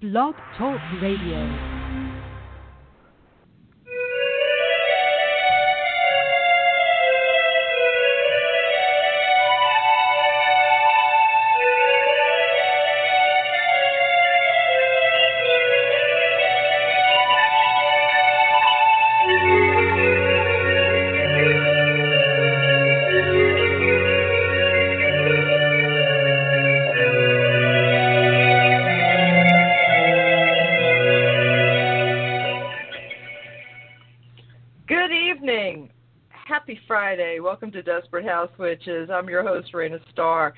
Blog Talk Radio. Happy Friday. Welcome to Desperate House Witches. I'm your host, Raina Starr.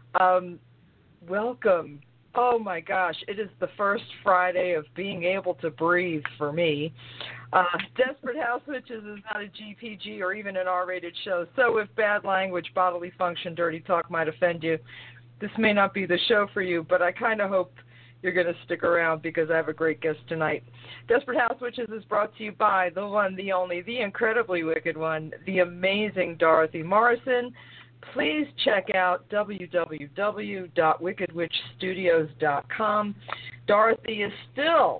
Welcome. Oh my gosh, it is the first Friday of being able to breathe for me. Desperate House Witches is not a GPG or even an R-rated show, so if bad language, bodily function, dirty talk might offend you, this may not be the show for you, but I kind of hope you're going to stick around because I have a great guest tonight. Desperate House Witches is brought to you by the one, the only, the incredibly wicked one, the amazing Dorothy Morrison. Please check out www.wickedwitchstudios.com. Dorothy is still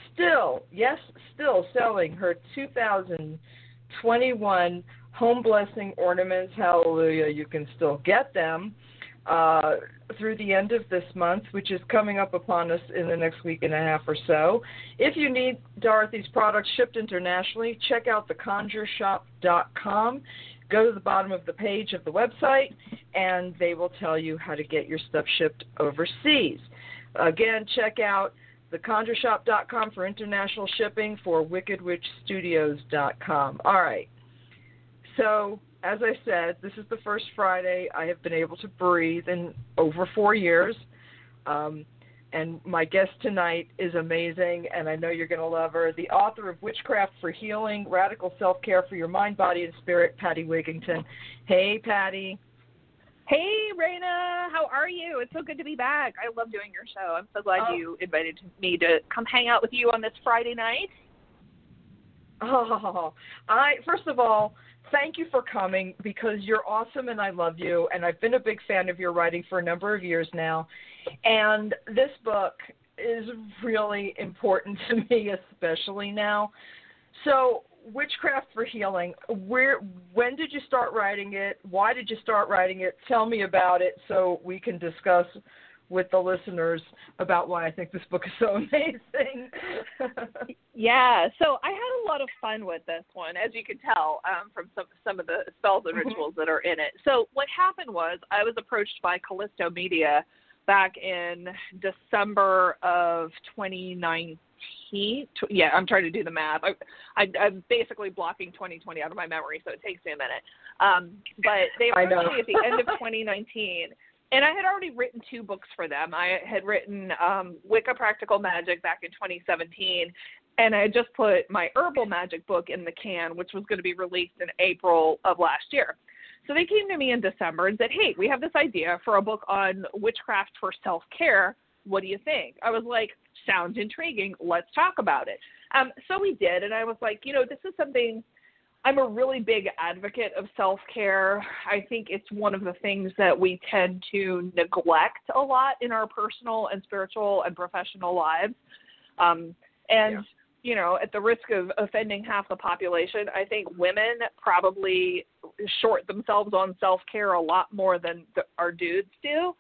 selling her 2021 Home Blessing Ornaments. Hallelujah, you can still get them through the end of this month, which is coming up upon us in the next week and a half or so. If you need Dorothy's products shipped internationally, check out theconjureshop.com. Go to the bottom of the page of the website, and they will tell you how to get your stuff shipped overseas. Again, check out theconjureshop.com for international shipping, for wickedwitchstudios.com. All right. So, as I said, this is the first Friday I have been able to breathe in over 4 years. And my guest tonight is amazing, and I know you're going to love her. The author of Witchcraft for Healing, Radical Self-Care for Your Mind, Body, and Spirit, Patty Wigington. Hey, Patty. Hey, Raina. How are you? It's so good to be back. I love doing your show. I'm so glad you invited me to come hang out with you on this Friday night. First of all, thank you for coming because you're awesome and I love you, and I've been a big fan of your writing for a number of years now, and this book is really important to me, especially now. So, Witchcraft for Healing, when did you start writing it? Why did you start writing it? Tell me about it so we can discuss with the listeners about why I think this book is so amazing. Yeah, so I had a lot of fun with this one, as you could tell from some of the spells and rituals that are in it. So what happened was I was approached by Callisto Media back in December of 2019. Yeah, I'm trying to do the math. I'm basically blocking 2020 out of my memory, so it takes me a minute. But they approached me at the end of 2019. And I had already written 2 books for them. I had written Wicca Practical Magic back in 2017, and I had just put my Herbal Magic book in the can, which was going to be released in April of last year. So they came to me in December and said, hey, we have this idea for a book on witchcraft for self-care. What do you think? I was like, sounds intriguing. Let's talk about it. So we did, and I was like, this is something – I'm a really big advocate of self-care. I think it's one of the things that we tend to neglect a lot in our personal and spiritual and professional lives. At the risk of offending half the population, I think women probably short themselves on self-care a lot more than our dudes do.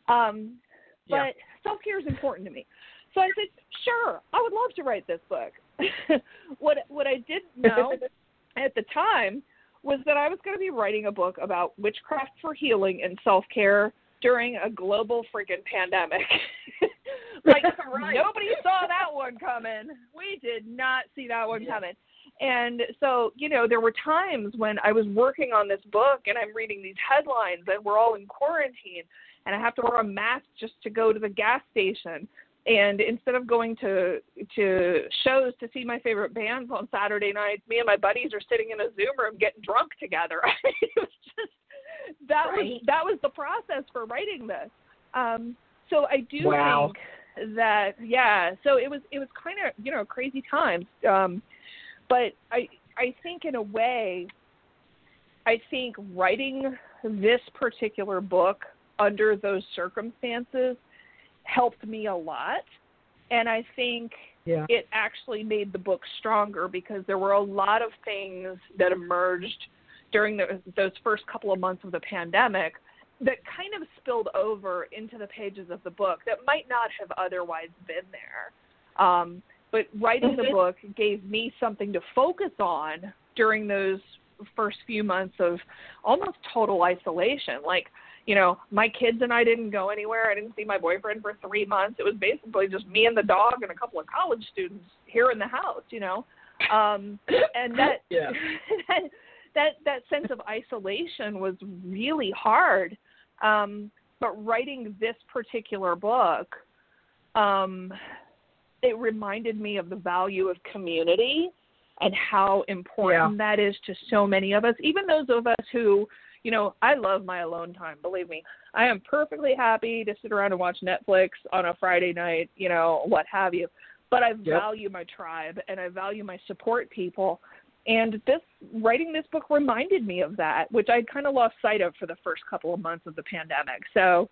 But self-care is important to me. So I said, sure, I would love to write this book. What I didn't know at the time was that I was going to be writing a book about witchcraft for healing and self-care during a global freaking pandemic. Nobody saw that one coming. We did not see that one coming. And so, there were times when I was working on this book and I'm reading these headlines and we're all in quarantine and I have to wear a mask just to go to the gas station. And instead of going to shows to see my favorite bands on Saturday nights, me and my buddies are sitting in a Zoom room getting drunk together. It was just that was the process for writing this. So I do think that so it was kind of crazy times. But I think in a way, writing this particular book under those circumstances helped me a lot. And I think it actually made the book stronger because there were a lot of things that emerged during those first couple of months of the pandemic that kind of spilled over into the pages of the book that might not have otherwise been there. But writing the book gave me something to focus on during those first few months of almost total isolation. Like, you know, my kids and I didn't go anywhere. I didn't see my boyfriend for 3 months. It was basically just me and the dog and a couple of college students here in the house, you know. And that, that sense of isolation was really hard. But writing this particular book, it reminded me of the value of community and how important that is to so many of us, even those of us who, you know, I love my alone time. Believe me, I am perfectly happy to sit around and watch Netflix on a Friday night, you know, what have you. But I value my tribe and I value my support people. And writing this book reminded me of that, which I kind of lost sight of for the first couple of months of the pandemic. So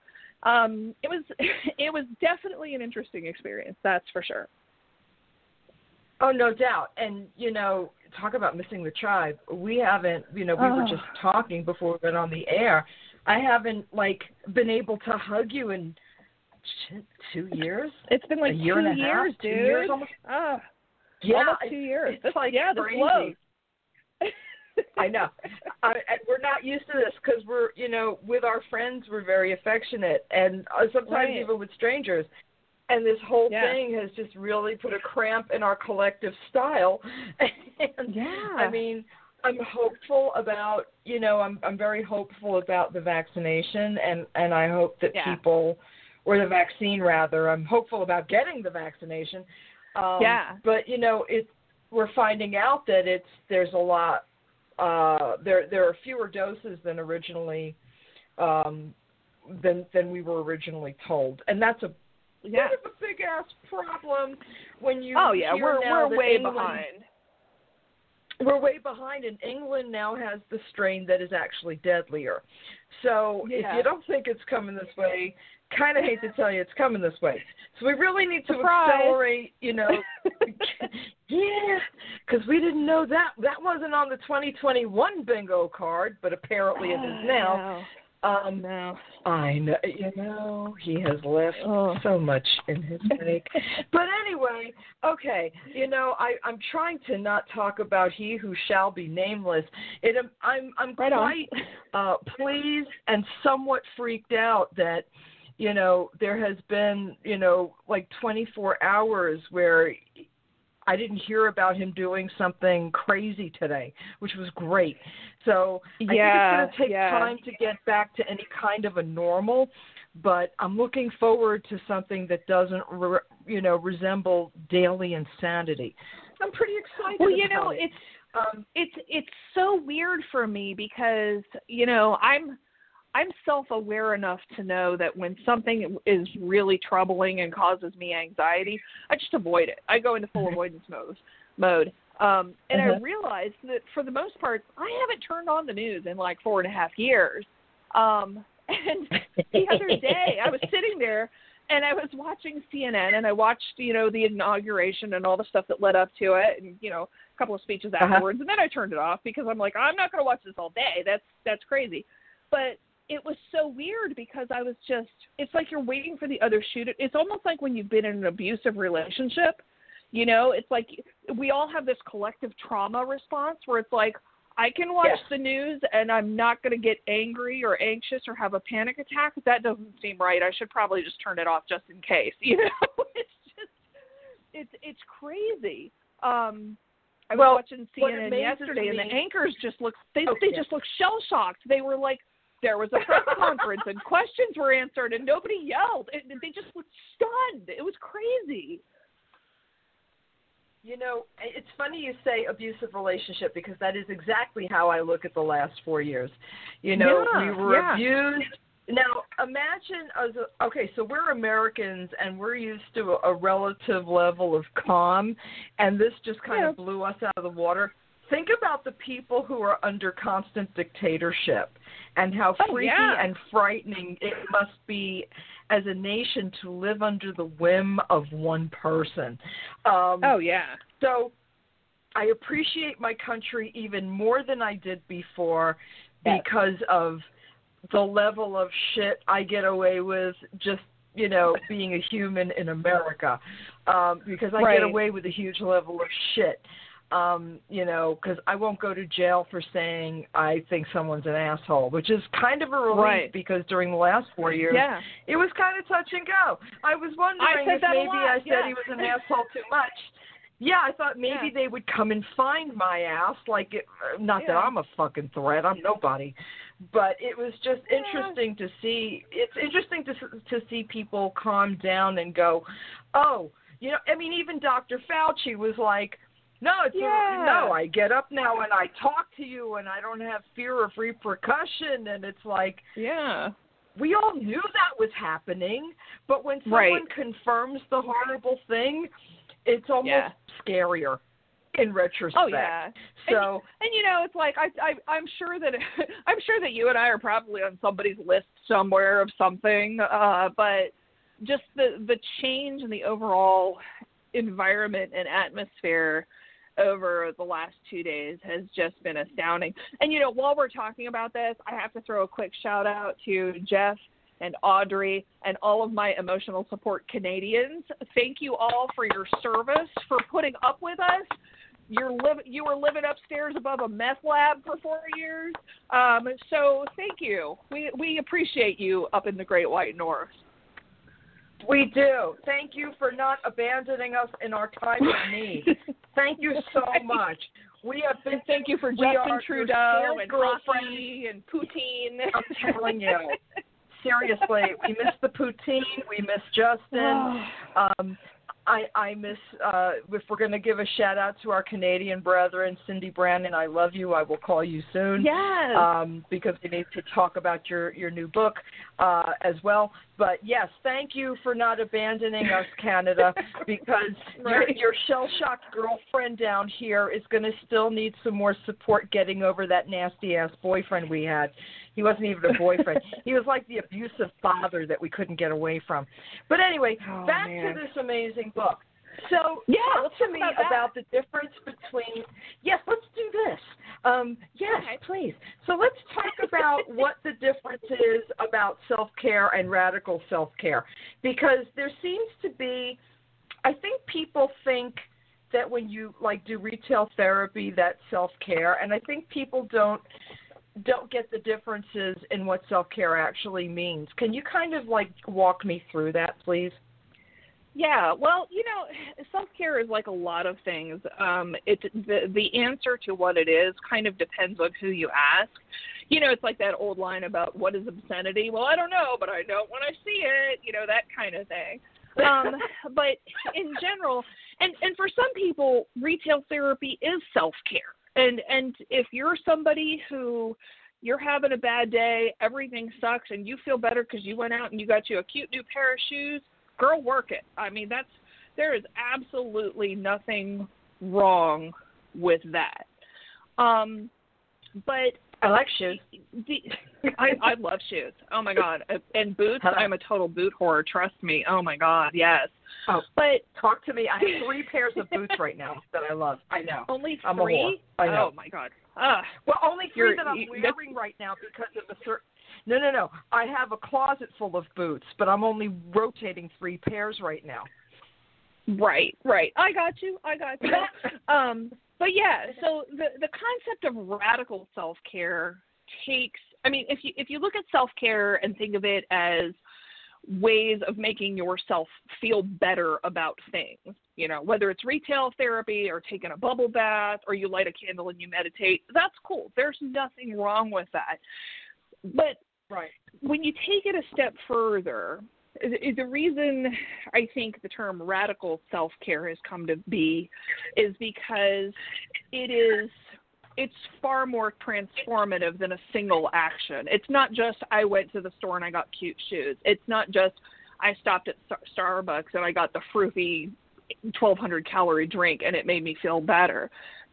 it was definitely an interesting experience, that's for sure. Oh, no doubt. And, you know, talk about missing the tribe. We haven't, you know, we were just talking before we went on the air. I haven't, like, been able to hug you in 2 years. It's been like a year 2 and a half, years, dude. 2 years almost. Almost 2 years. It's like crazy. I know. And we're not used to this because we're, you know, with our friends, we're very affectionate. And sometimes even with strangers. And this whole thing has just really put a cramp in our collective style. And, I mean, I'm hopeful about, you know, I'm very hopeful about the vaccination. And I hope that people, or the vaccine rather, I'm hopeful about getting the vaccination. But, you know, we're finding out that there's a lot, there are fewer doses than originally, than we were originally told. And that's a bit of a big ass problem when you we're way behind. We're way behind, and England now has the strain that is actually deadlier. So if you don't think it's coming this way, kind of hate to tell you it's coming this way. So we really need to accelerate, you know. Because we didn't know that. That wasn't on the 2021 bingo card, but apparently it is now. No. I know, you know, he has left so much in his wake. But anyway, okay, you know, I'm trying to not talk about he who shall be nameless. I'm quite pleased and somewhat freaked out that, you know, there has been, you know, like 24 hours where I didn't hear about him doing something crazy today, which was great. So I think it's going to take time to get back to any kind of a normal, but I'm looking forward to something that doesn't, resemble daily insanity. I'm pretty excited. Well, you know, it's so weird for me because, you know, I'm self-aware enough to know that when something is really troubling and causes me anxiety, I just avoid it. I go into full avoidance mode. And I realized that for the most part, I haven't turned on the news in like 4.5 years. And the other day I was sitting there and I was watching CNN and I watched, you know, the inauguration and all the stuff that led up to it and, you know, a couple of speeches afterwards. And then I turned it off because I'm like, I'm not going to watch this all day. That's crazy. But it was so weird because I was just, it's like you're waiting for the other shoe to, it's almost like when you've been in an abusive relationship, you know, it's like we all have this collective trauma response where it's like, I can watch the news and I'm not going to get angry or anxious or have a panic attack. That doesn't seem right. I should probably just turn it off just in case, you know, it's crazy. I was watching CNN yesterday and the anchors just looked, they just looked shell-shocked. They were like, there was a press conference and questions were answered and nobody yelled. They just looked stunned. It was crazy. You know, it's funny you say abusive relationship because that is exactly how I look at the last 4 years. You know, we were abused. Now, imagine, so we're Americans and we're used to a relative level of calm, and this just kind of blew us out of the water. Think about the people who are under constant dictatorship and how freaky and frightening it must be. as a nation to live under the whim of one person. Oh, yeah. So I appreciate my country even more than I did before because of the level of shit I get away with just, being a human in America. Because I get away with a huge level of shit. Because I won't go to jail for saying I think someone's an asshole, which is kind of a relief because during the last 4 years, it was kind of touch and go. I was wondering if maybe I said he was an asshole too much. Yeah, I thought maybe they would come and find my ass. Not that I'm a fucking threat. I'm nobody. But it was just interesting to see. It's interesting to see people calm down and go, oh, even Dr. Fauci was like, no, no, I get up now and I talk to you and I don't have fear of repercussion. And it's like, we all knew that was happening. But when someone confirms the horrible thing, it's almost scarier in retrospect. Oh yeah. So and it's like I'm sure that you and I are probably on somebody's list somewhere of something. But just the change in the overall environment and atmosphere over the last 2 days has just been astounding. And while we're talking about this, I have to throw a quick shout out to Jeff and Audrey and all of my emotional support Canadians. Thank you all for your service, for putting up with us. You were living upstairs above a meth lab for 4 years. So thank you. We appreciate you up in the Great White North. We do. Thank you for not abandoning us in our time of need. Thank you so much. We have been. Thank you for Justin Trudeau and coffee and poutine. I'm telling you. Seriously, we miss the poutine. We miss Justin. I miss, if we're going to give a shout out to our Canadian brethren, Cindy Brandon, I love you. I will call you soon. Yes. Because we need to talk about your new book as well. But yes, thank you for not abandoning us, Canada, because your shell-shocked girlfriend down here is going to still need some more support getting over that nasty-ass boyfriend we had. He wasn't even a boyfriend. He was like the abusive father that we couldn't get away from. But anyway, back to this amazing book. So talk to me about the difference between – yes, let's do this. Yes, please. So let's talk about what the difference is about self-care and radical self-care, because there seems to be – I think people think that when you, do retail therapy, that's self-care, and I think people don't get the differences in what self-care actually means. Can you kind of walk me through that, please? Yeah, well, self-care is like a lot of things. The answer to what it is kind of depends on who you ask. It's like that old line about what is obscenity. Well, I don't know, but I know when I see it, that kind of thing. But in general, and for some people, retail therapy is self-care. And if you're somebody who you're having a bad day, everything sucks, and you feel better because you went out and you got you a cute new pair of shoes, girl, work it. I mean, there is absolutely nothing wrong with that. But I like shoes. I love shoes. Oh my God. And boots. I'm a total boot whore. Trust me. Oh my God. Yes. Oh, but talk to me. I have 3 pairs of boots right now that I love. I know. Only 3? I'm a whore. I know. Oh my God. Well, only 3 that I'm wearing right now because of a certain. No. I have a closet full of boots, but I'm only rotating 3 pairs right now. Right. I got you. But yeah, so the concept of radical self-care takes, if you look at self-care and think of it as ways of making yourself feel better about things, whether it's retail therapy or taking a bubble bath or you light a candle and you meditate, that's cool. There's nothing wrong with that. But when you take it a step further, the reason I think the term radical self-care has come to be is because it's far more transformative than a single action. It's not just I went to the store and I got cute shoes. It's not just I stopped at Starbucks and I got the fruity 1,200 calorie drink and it made me feel better.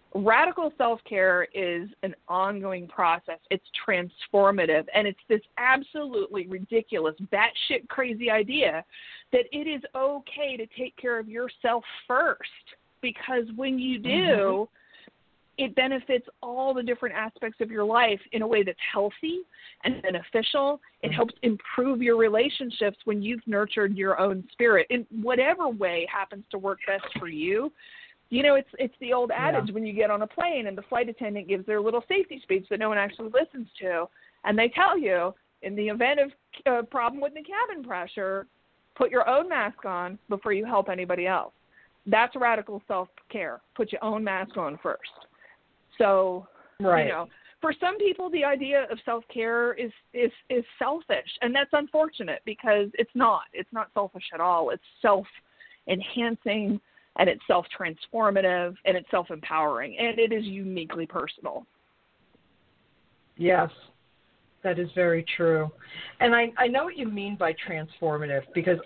Radical self-care is an ongoing process. It's transformative, and it's this absolutely ridiculous, batshit crazy idea that it is okay to take care of yourself first, because when you do, it benefits all the different aspects of your life in a way that's healthy and beneficial. It helps improve your relationships when you've nurtured your own spirit in whatever way happens to work best for you. You know, it's the old adage when you get on a plane and the flight attendant gives their little safety speech that no one actually listens to, and they tell you, in the event of a problem with the cabin pressure, put your own mask on before you help anybody else. That's radical self-care. Put your own mask on first. So, you know, for some people, the idea of self-care is selfish, and that's unfortunate because it's not. It's not selfish at all. It's self-enhancing, and it's self-transformative, and it's self-empowering, and it is uniquely personal. Yes, that is very true. And I know what you mean by transformative, because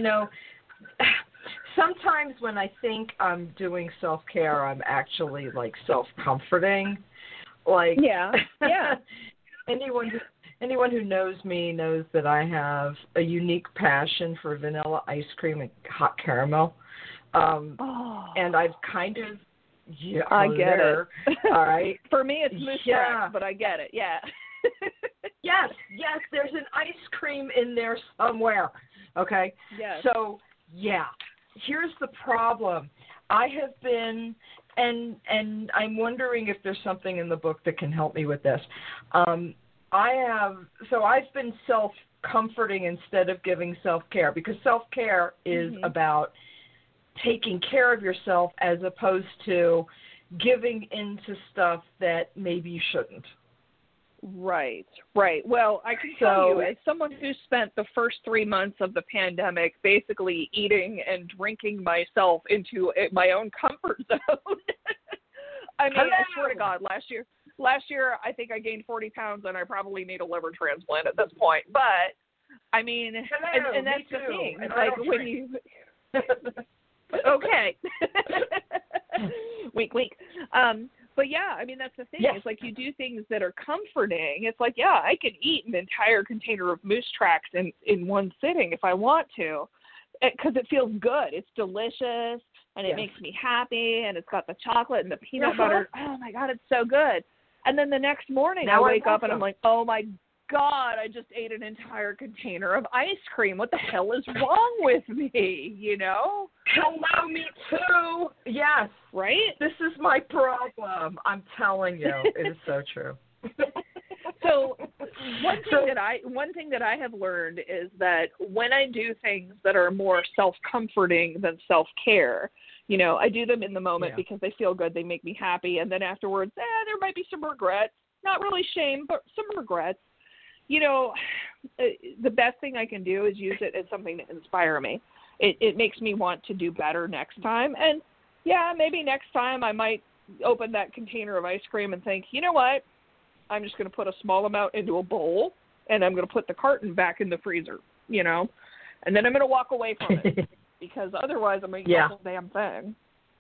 sometimes when I think I'm doing self-care, I'm actually like self-comforting. Like, anyone who knows me knows that I have a unique passion for vanilla ice cream and hot caramel. And I've kind of, I get it. All right. For me, it's moose tracks, but I get it. Yeah. Yes. There's an ice cream in there somewhere. Okay. Yes. So, here's the problem. I have been, and I'm wondering if there's something in the book that can help me with this. I've been self-comforting instead of giving self-care, because self-care is about taking care of yourself as opposed to giving into stuff that maybe you shouldn't. Right. Well, I can tell you, as someone who spent the first 3 months of the pandemic basically eating and drinking myself into my own comfort zone. I mean, I swear to God, last year I think I gained 40 pounds, and I probably need a liver transplant at this point. But I mean, and that's the thing. And like when you. Okay. Wink. But yeah, I mean, that's the thing. Yes. It's like you do things that are comforting. It's like, I can eat an entire container of moose tracks in one sitting if I want to, because it feels good. It's delicious, and it makes me happy, and it's got the chocolate and the peanut butter. Oh, my God, it's so good. And then the next morning I wake up and I'm like, oh, my God, I just ate an entire container of ice cream. What the hell is wrong with me, you know? Hello, me too. Yes. Right? This is my problem. I'm telling you. It is so true. So one thing that I have learned is that when I do things that are more self-comforting than self-care, you know, I do them in the moment because they feel good, they make me happy, and then afterwards, there might be some regrets. Not really shame, but some regrets. You know, the best thing I can do is use it as something to inspire me. It makes me want to do better next time. And, maybe next time I might open that container of ice cream and think, you know what, I'm just going to put a small amount into a bowl, and I'm going to put the carton back in the freezer, you know, and then I'm going to walk away from it because otherwise I'm going to eat the whole damn thing.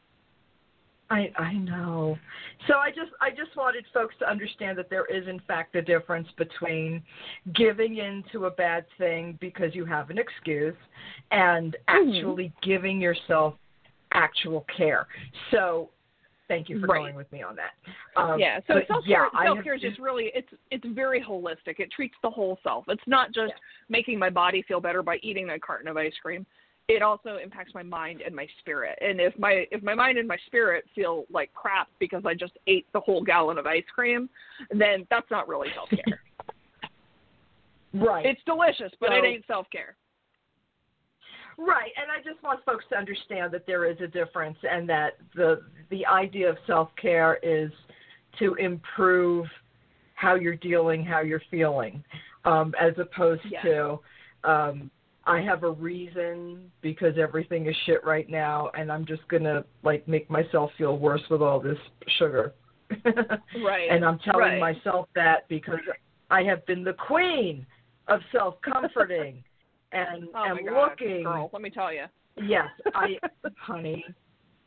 I know. So I just wanted folks to understand that there is, in fact, a difference between giving into a bad thing because you have an excuse and actually giving yourself actual care. So thank you for going with me on that. So self-care is just really, it's very holistic. It treats the whole self. It's not just making my body feel better by eating a carton of ice cream. It also impacts my mind and my spirit. And if my mind and my spirit feel like crap because I just ate the whole gallon of ice cream, then that's not really self-care. Right. It's delicious, but it ain't self-care. Right. And I just want folks to understand that there is a difference, and that the idea of self-care is to improve how you're dealing, how you're feeling, as opposed to I have a reason because everything is shit right now, and I'm just going to, like, make myself feel worse with all this sugar. Right. And I'm telling myself that because I have been the queen of self-comforting and looking. Girl, let me tell you. Yes, honey,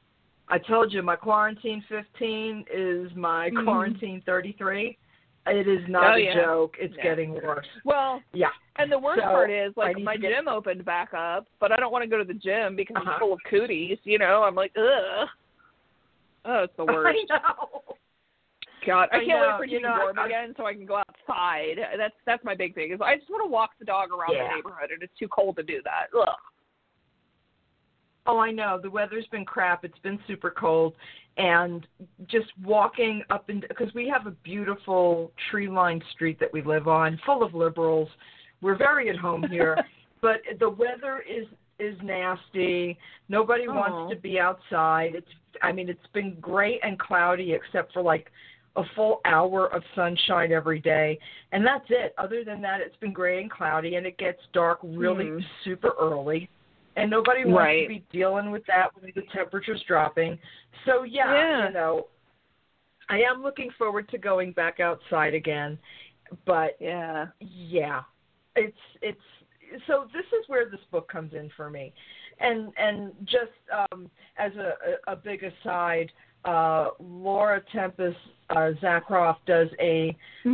I told you my quarantine 15 is my quarantine 33. It is not a joke. It's getting worse. Well, yeah. And the worst part is, like, my gym opened back up, but I don't want to go to the gym because it's full of cooties. You know, I'm like, ugh. Oh, it's the worst. I know. God, I can't wait for it to be warm again so I can go outside. That's my big thing. Is I just want to walk the dog around the neighborhood, and it's too cold to do that. Ugh. Oh, I know. The weather's been crap. It's been super cold. And just walking up and because we have a beautiful tree-lined street that we live on, full of liberals. We're very at home here, but the weather is nasty. Nobody wants to be outside. It's been gray and cloudy except for like a full hour of sunshine every day, and that's it. Other than that, it's been gray and cloudy, and it gets dark really super early. And nobody wants to be dealing with that when the temperature's dropping. So, you know, I am looking forward to going back outside again. But, it's so this is where this book comes in for me. And just as a big aside, Laura Tempest Zakroff does a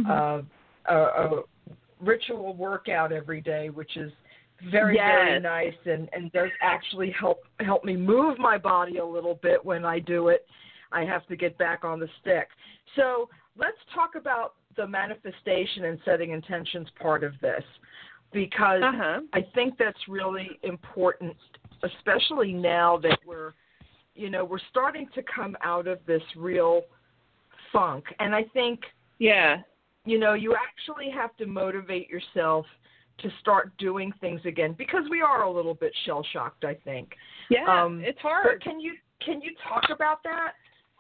ritual workout every day, which is very nice and does actually help me move my body a little bit when I do it. I have to get back on the stick. So let's talk about the manifestation and setting intentions part of this, because I think that's really important, especially now that we're starting to come out of this real funk. And I think, you actually have to motivate yourself to start doing things again, because we are a little bit shell-shocked, I think. Yeah, it's hard. But can you talk about that?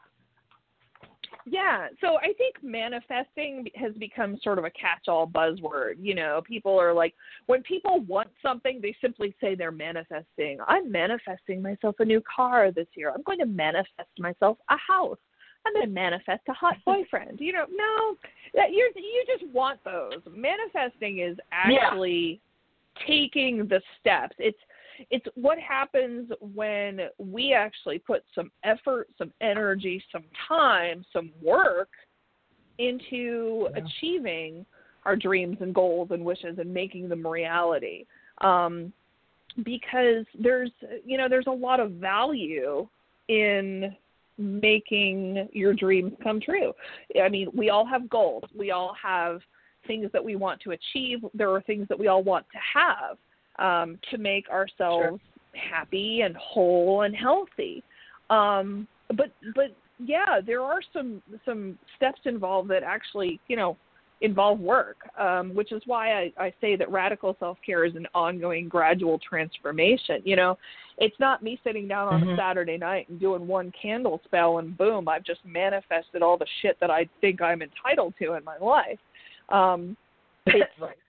Yeah, so I think manifesting has become sort of a catch-all buzzword. You know, people are like, when people want something, they simply say they're manifesting. I'm manifesting myself a new car this year. I'm going to manifest myself a house. I'm going to manifest a hot boyfriend. You know, no, you just want those. Manifesting is actually taking the steps. It's what happens when we actually put some effort, some energy, some time, some work into achieving our dreams and goals and wishes and making them reality. Because there's a lot of value in making your dreams come true. I mean, we all have goals. We all have things that we want to achieve. There are things that we all want to have to make ourselves happy and whole and healthy. But there are some steps involved that actually, involve work, which is why I say that radical self-care is an ongoing gradual transformation. You know, it's not me sitting down on a Saturday night and doing one candle spell and boom, I've just manifested all the shit that I think I'm entitled to in my life. It's,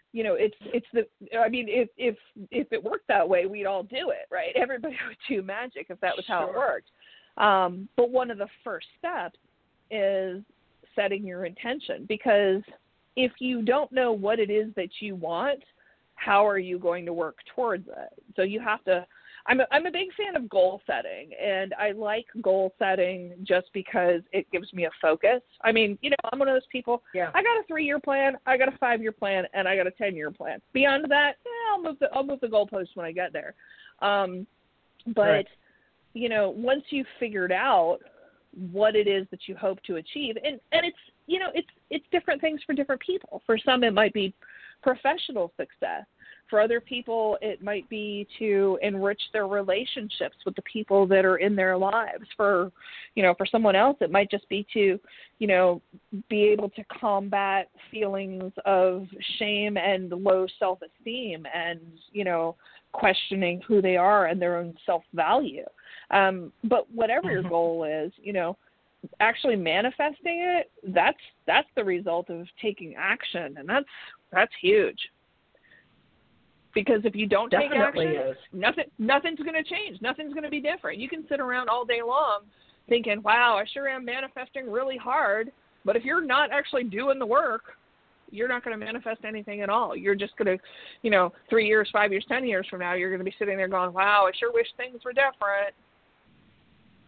if it worked that way, we'd all do it, right? Everybody would do magic if that was how it worked. But one of the first steps is setting your intention, because if you don't know what it is that you want, how are you going to work towards it? So you have to, I'm a big fan of goal setting, and I like goal setting just because it gives me a focus. I mean, I'm one of those people, I got a 3-year plan, I got a 5-year plan, and I got a 10-year plan. Beyond that, I'll move the goalposts when I get there. But once you've figured out what it is that you hope to achieve, and it's different things for different people. For some, it might be professional success. For other people, it might be to enrich their relationships with the people that are in their lives. For someone else, it might just be to, be able to combat feelings of shame and low self-esteem and, questioning who they are and their own self-value. But whatever your goal is, actually manifesting it, that's the result of taking action, and that's huge. Because if you don't take action, nothing's going to change. Nothing's going to be different. You can sit around all day long thinking, wow, I sure am manifesting really hard. But if you're not actually doing the work, you're not going to manifest anything at all. You're just going to, 3 years, 5 years, 10 years from now, you're going to be sitting there going, wow, I sure wish things were different.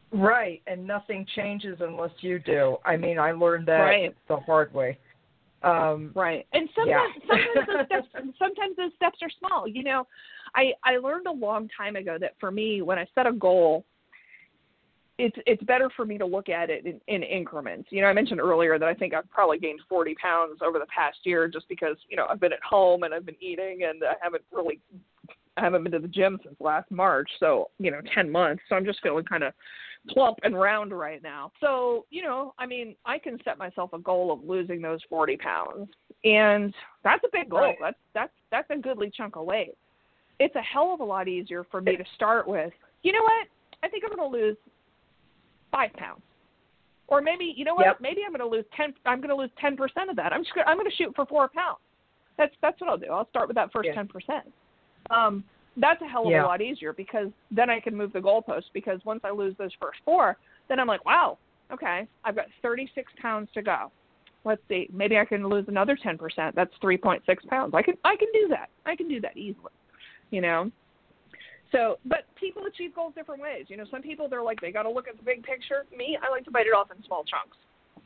Right, and nothing changes unless you do. I mean, I learned that the hard way. Right, and sometimes those steps are small. You know, I learned a long time ago that for me, when I set a goal, it's better for me to look at it in increments. You know, I mentioned earlier that I think I've probably gained 40 pounds over the past year just because, you know, I've been at home and I've been eating and I haven't been to the gym since last March. So, you know, 10 months. So I'm just feeling kind of plump and round right now. So, you know, I mean, I can set myself a goal of losing those 40 pounds. And that's a big goal. Right. That's a goodly chunk of weight. It's a hell of a lot easier for me to start with, you know what? I think I'm going to lose 5 pounds. Or maybe, you know what? Maybe I'm going to lose 10% of that. I'm going to shoot for 4 pounds. That's what I'll do. I'll start with that first 10%. That's a hell of a lot easier because then I can move the goalpost because once I lose those first 4, then I'm like, wow, okay, I've got 36 pounds to go. Let's see, maybe I can lose another 10%. That's 3.6 pounds. I can do that. I can do that easily, you know. So, but people achieve goals different ways. You know, some people, they're like, they got to look at the big picture. Me, I like to bite it off in small chunks.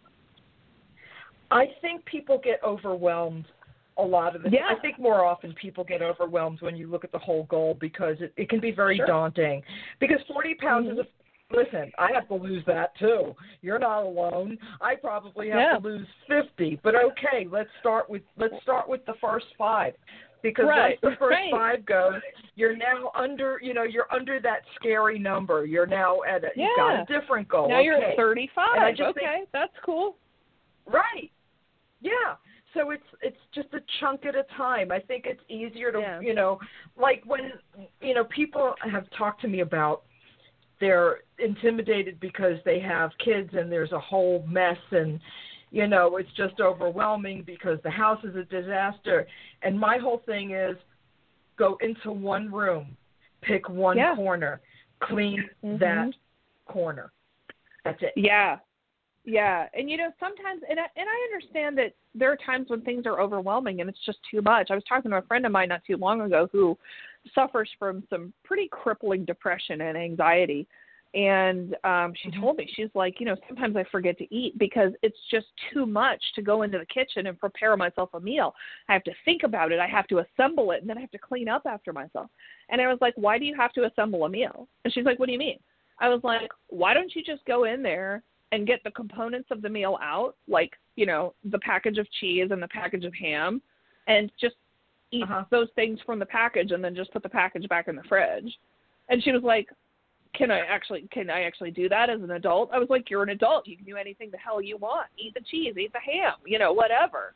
I think people get overwhelmed a lot of the time. I think more often people get overwhelmed when you look at the whole goal because it can be very daunting. Because 40 pounds is listen, I have to lose that too. You're not alone. I probably have to lose 50. But okay, let's start with the first 5. Because once the first 5 goes, you're now under, you know, you're under that scary number. You're now at you've got a different goal. Now you're at 35. Okay, that's cool. Right. Yeah. So it's just a chunk at a time. I think it's easier to, you know, like when, you know, people have talked to me about they're intimidated because they have kids and there's a whole mess and, you know, it's just overwhelming because the house is a disaster. And my whole thing is go into one room, pick one corner, clean that corner. That's it. Yeah. Yeah. And, you know, sometimes, and I understand that there are times when things are overwhelming and it's just too much. I was talking to a friend of mine not too long ago who suffers from some pretty crippling depression and anxiety. And she told me, she's like, you know, sometimes I forget to eat because it's just too much to go into the kitchen and prepare myself a meal. I have to think about it. I have to assemble it, and then I have to clean up after myself. And I was like, why do you have to assemble a meal? And she's like, what do you mean? I was like, why don't you just go in there and get the components of the meal out, like, you know, the package of cheese and the package of ham, and just eat those things from the package and then just put the package back in the fridge. And she was like, can I actually do that as an adult? I was like, you're an adult. You can do anything the hell you want. Eat the cheese, eat the ham, you know, whatever.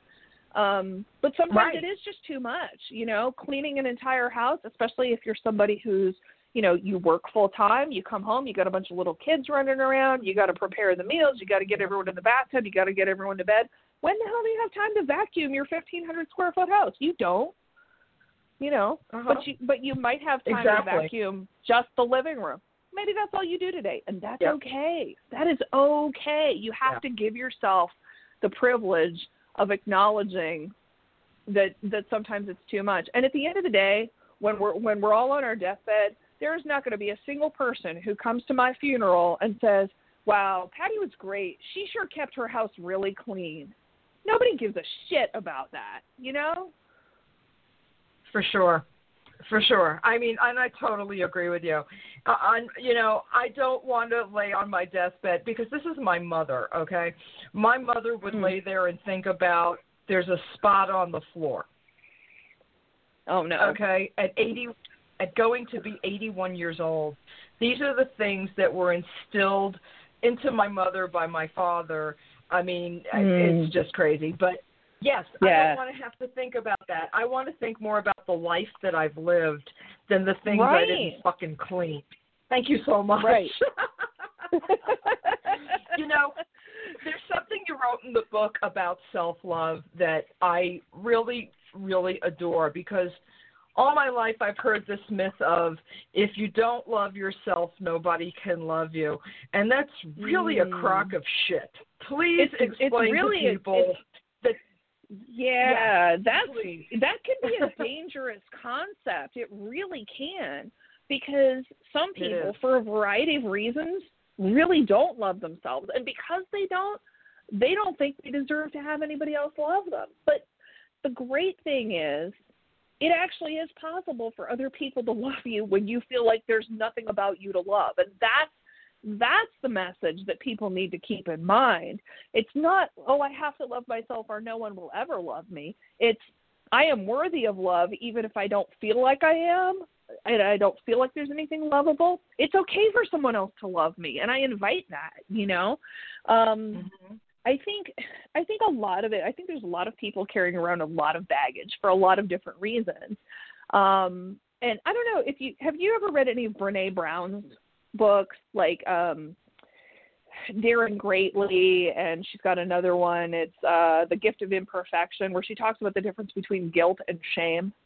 But sometimes it is just too much, you know, cleaning an entire house, especially if you're somebody who's, you know, you work full time, you come home, you got a bunch of little kids running around, you got to prepare the meals, you got to get everyone in the bathtub, you got to get everyone to bed. When the hell do you have time to vacuum your 1,500 square foot house? You don't, you know, but you might have time to vacuum just the living room. Maybe that's all you do today, and that's okay. That is okay. You have to give yourself the privilege of acknowledging that sometimes it's too much. And at the end of the day, when we're all on our deathbed, there is not going to be a single person who comes to my funeral and says, wow, Patty was great. She sure kept her house really clean. Nobody gives a shit about that, you know? For sure. For sure. I mean, and I totally agree with you. You know, I don't want to lay on my deathbed because this is my mother, okay? My mother would lay there and think about there's a spot on the floor. Oh, no. Okay? At going to be 81 years old, these are the things that were instilled into my mother by my father. I mean, it's just crazy. But yes, I don't want to have to think about that. I want to think more about the life that I've lived than the things I didn't fucking clean. Thank you so much. Right. You know, there's something you wrote in the book about self-love that I really, really adore because all my life I've heard this myth of if you don't love yourself, nobody can love you. And that's really a crock of shit. Please explain to people that that can be a dangerous concept. It really can, because some people, for a variety of reasons, really don't love themselves. And because they don't think they deserve to have anybody else love them. But the great thing is, it actually is possible for other people to love you when you feel like there's nothing about you to love. And that's the message that people need to keep in mind. It's not, oh, I have to love myself or no one will ever love me. It's, I am worthy of love even if I don't feel like I am, and I don't feel like there's anything lovable. It's okay for someone else to love me, and I invite that, you know. I think a lot of it, I think there's a lot of people carrying around a lot of baggage for a lot of different reasons. And I don't know if have you ever read any of Brené Brown's books, like Daring Greatly, and she's got another one. It's The Gift of Imperfection, where she talks about the difference between guilt and shame.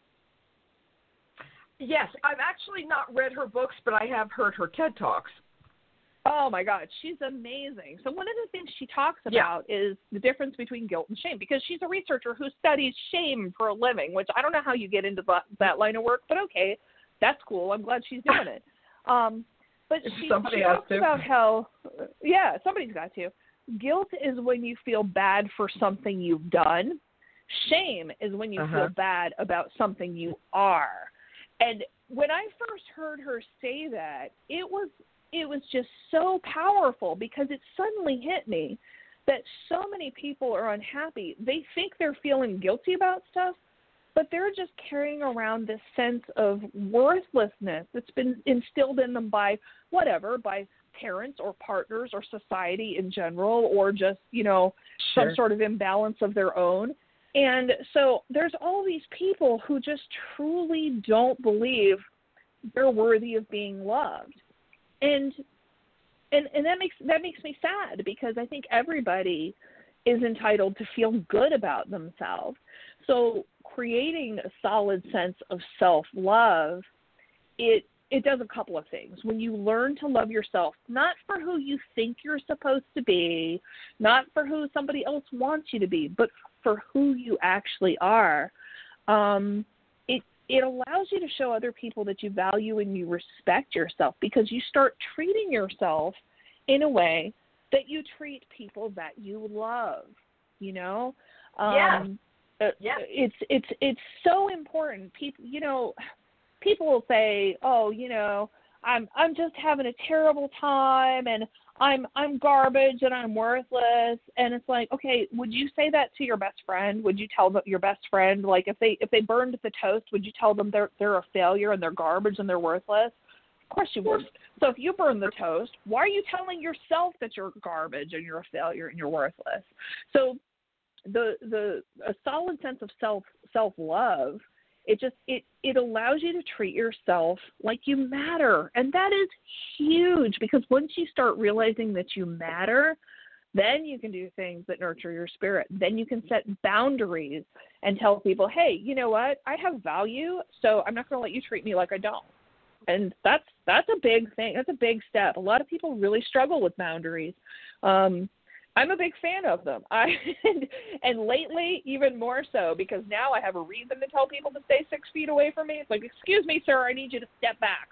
Yes, I've actually not read her books, but I have heard her TED Talks. Oh, my God. She's amazing. So one of the things she talks about is the difference between guilt and shame, because she's a researcher who studies shame for a living, which I don't know how you get into that line of work, but okay, that's cool. I'm glad she's doing it. But she talks about how, somebody's got to. Guilt is when you feel bad for something you've done. Shame is when you feel bad about something you are. And when I first heard her say that, it was just so powerful, because it suddenly hit me that so many people are unhappy. They think they're feeling guilty about stuff, but they're just carrying around this sense of worthlessness that's been instilled in them by parents or partners or society in general, or just, some sort of imbalance of their own. And so there's all these people who just truly don't believe they're worthy of being loved. And that makes me sad, because I think everybody is entitled to feel good about themselves. So creating a solid sense of self-love, it does a couple of things. When you learn to love yourself, not for who you think you're supposed to be, not for who somebody else wants you to be, but for who you actually are, it allows you to show other people that you value and you respect yourself, because you start treating yourself in a way that you treat people that you love, It's so important. People will say, oh, I'm just having a terrible time, and I'm garbage and I'm worthless. And it's like, okay, would you say that to your best friend? Would you tell your best friend, like, if they burned the toast, would you tell them they're a failure and they're garbage and they're worthless? Of course you wouldn't. So if you burn the toast, why are you telling yourself that you're garbage and you're a failure and you're worthless? So a solid sense of self-love, it allows you to treat yourself like you matter. And that is huge, because once you start realizing that you matter, then you can do things that nurture your spirit. Then you can set boundaries and tell people, hey, you know what? I have value, so I'm not going to let you treat me like I don't. And that's a big thing. That's a big step. A lot of people really struggle with boundaries. I'm a big fan of them. And lately, even more so, because now I have a reason to tell people to stay 6 feet away from me. It's like, excuse me, sir, I need you to step back.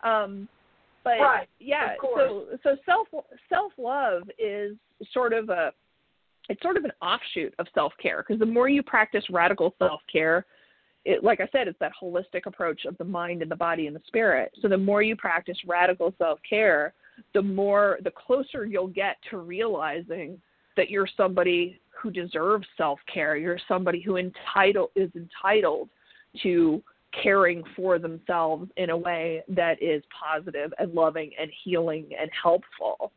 But right, yeah, so self-love is sort of an offshoot of self-care, because the more you practice radical self-care, like I said, it's that holistic approach of the mind and the body and the spirit. So the more you practice radical self-care, the closer you'll get to realizing that you're somebody who deserves self-care. You're somebody who is entitled to caring for themselves in a way that is positive and loving and healing and helpful.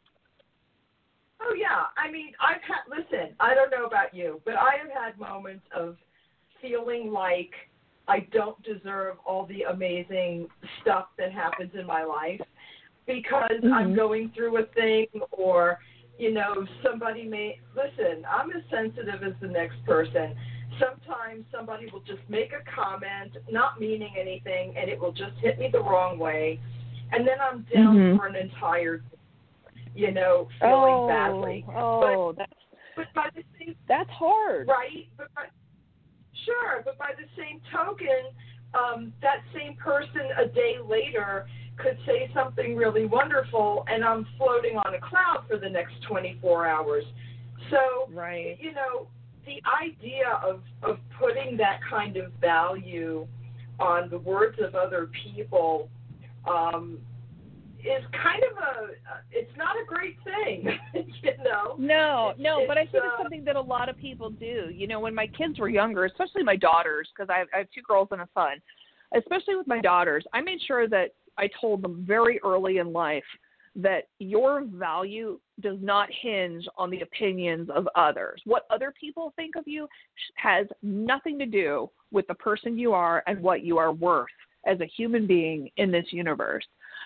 Oh, yeah. I mean, listen, I don't know about you, but I have had moments of feeling like I don't deserve all the amazing stuff that happens in my life, because I'm going through a thing, or, somebody listen, I'm as sensitive as the next person. Sometimes somebody will just make a comment, not meaning anything, and it will just hit me the wrong way. And then I'm down for an entire day, feeling badly. Oh, but by the same, that's hard. Right? But by the same token, that same person a day later could say something really wonderful, and I'm floating on a cloud for the next 24 hours. So, you know, the idea of putting that kind of value on the words of other people is kind of it's not a great thing, you know? No, but I think it's something that a lot of people do. You know, when my kids were younger, especially my daughters, because I have 2 girls and a son, especially with my daughters, I made sure that I told them very early in life that your value does not hinge on the opinions of others. What other people think of you has nothing to do with the person you are and what you are worth as a human being in this universe.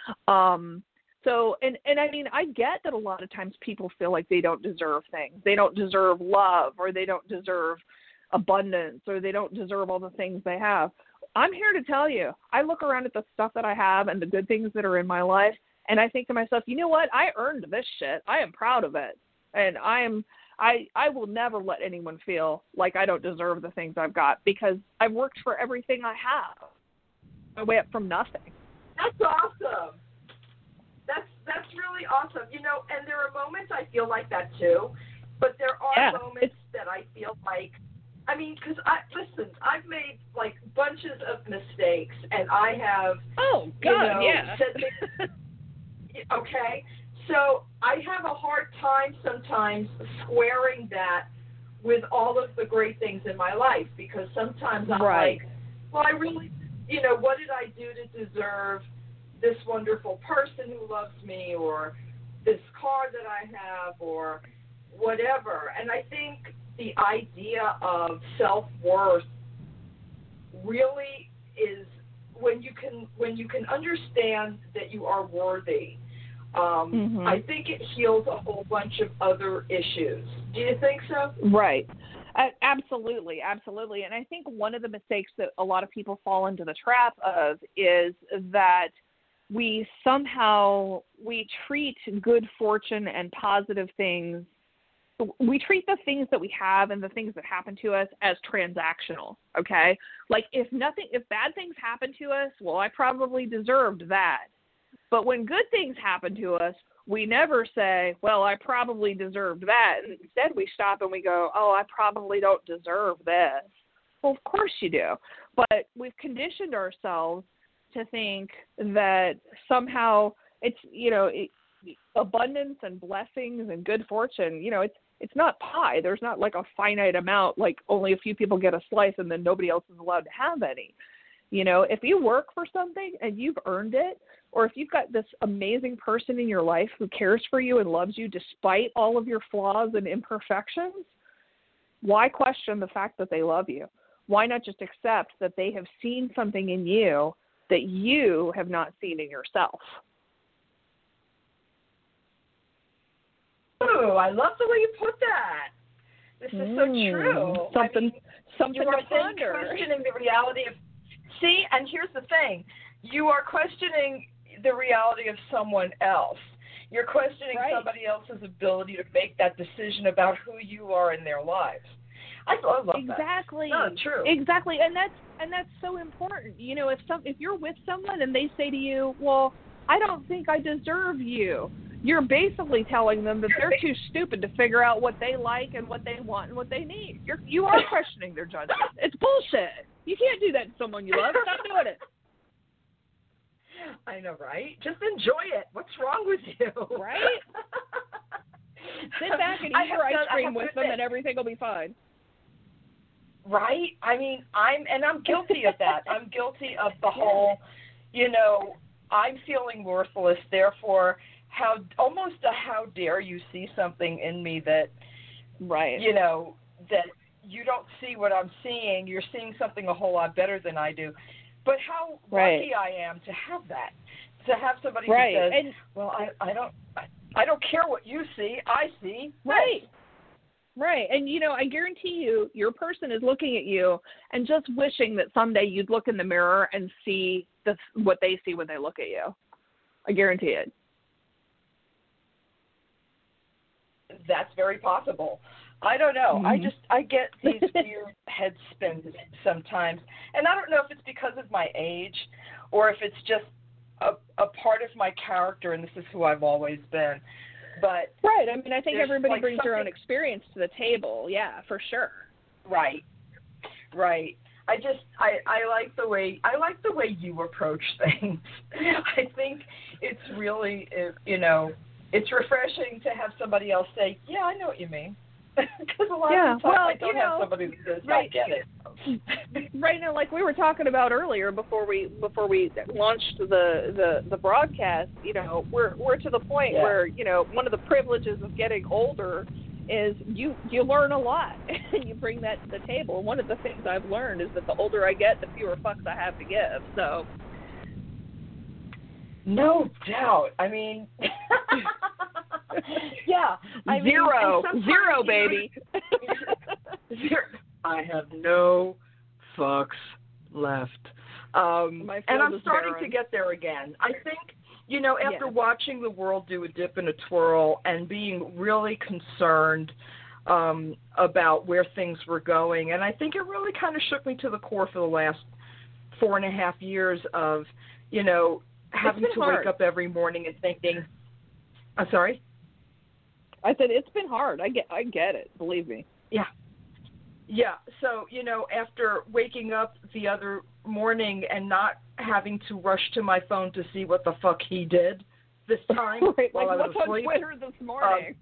So, and I mean, I get that a lot of times people feel like they don't deserve things. They don't deserve love, or they don't deserve abundance, or they don't deserve all the things they have. I'm here to tell you, I look around at the stuff that I have and the good things that are in my life, and I think to myself, you know what? I earned this shit. I am proud of it. And I will never let anyone feel like I don't deserve the things I've got, because I've worked for everything I have. My way up from nothing. That's awesome. That's really awesome. You know, and there are moments I feel like that too, but there are moments that I feel like, I mean, because I've made like bunches of mistakes, and I have, said things, okay, so I have a hard time sometimes squaring that with all of the great things in my life, because sometimes I'm like, well, I really, you know, what did I do to deserve this wonderful person who loves me, or this car that I have, or whatever. And I think the idea of self-worth really is when you can understand that you are worthy. I think it heals a whole bunch of other issues. Do you think so? Right. Absolutely. And I think one of the mistakes that a lot of people fall into the trap of is that we treat good fortune and positive things. We treat the things that we have and the things that happen to us as transactional. Okay. Like if bad things happen to us, well, I probably deserved that. But when good things happen to us, we never say, well, I probably deserved that. And instead we stop and we go, oh, I probably don't deserve this. Well, of course you do. But we've conditioned ourselves to think that somehow it's, you know, abundance and blessings and good fortune, you know, it's not pie. There's not like a finite amount, like only a few people get a slice and then nobody else is allowed to have any. You know, if you work for something and you've earned it, or if you've got this amazing person in your life who cares for you and loves you despite all of your flaws and imperfections, why question the fact that they love you? Why not just accept that they have seen something in you that you have not seen in yourself? Oh, I love the way you put that. This is so true. Something you are to ponder. Questioning the reality of. See, and here's the thing: you are questioning the reality of someone else. You're questioning somebody else's ability to make that decision about who you are in their lives. I love that. Exactly. No, true. Exactly, and that's so important. You know, if you're with someone and they say to you, "Well, I don't think I deserve you," you're basically telling them that they're too stupid to figure out what they like and what they want and what they need. You are questioning their judgment. It's bullshit. You can't do that to someone you love. Stop doing it. I know, right? Just enjoy it. What's wrong with you? Right? Sit back and eat your ice cream with them and everything will be fine. Right? I mean, I'm guilty of that. I'm guilty of the whole, you know, I'm feeling worthless, therefore how dare you see something in me that, you know, that you don't see what I'm seeing. You're seeing something a whole lot better than I do. But how lucky I am to have that, to have somebody who says, and, well, I don't care what you see. I see. Right. And, you know, I guarantee you, your person is looking at you and just wishing that someday you'd look in the mirror and see what they see when they look at you. I guarantee it. That's very possible. I don't know. Mm-hmm. I get these weird head spins sometimes. And I don't know if it's because of my age or if it's just a part of my character, and this is who I've always been. But right. I mean, I think everybody like brings their own experience to the table. Yeah, for sure. Right. I like the way you approach things. I think it's really, it's refreshing to have somebody else say, "Yeah, I know what you mean." Because a lot of the time I don't have somebody that says, "I get it." Right now, like we were talking about earlier before we launched the broadcast, we're to the point where one of the privileges of getting older is you learn a lot and you bring that to the table. One of the things I've learned is that the older I get, the fewer fucks I have to give. So, no doubt. I mean, yeah, zero, baby. Zero. I have no fucks left. And I'm starting to get there again. I think, after watching the world do a dip and a twirl and being really concerned about where things were going, and I think it really kind of shook me to the core for the last 4.5 years of, having to wake up every morning and thinking, I'm sorry? I said it's been hard. I get it. Believe me. Yeah. Yeah. So, after waking up the other morning and not having to rush to my phone to see what the fuck he did this time while I was asleep. What's on Twitter this morning?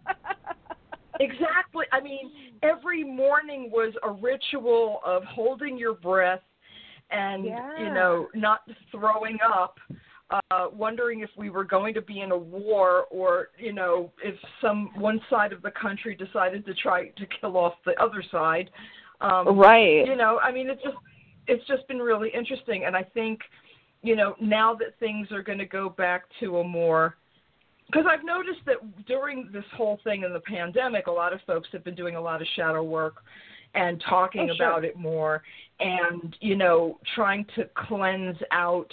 Exactly. I mean, every morning was a ritual of holding your breath and, not throwing up. Wondering if we were going to be in a war or, if one side of the country decided to try to kill off the other side. Right. I mean, it's just been really interesting. And I think, now that things are going to go back to a more, because I've noticed that during this whole thing in the pandemic, a lot of folks have been doing a lot of shadow work and talking about it more and, trying to cleanse out,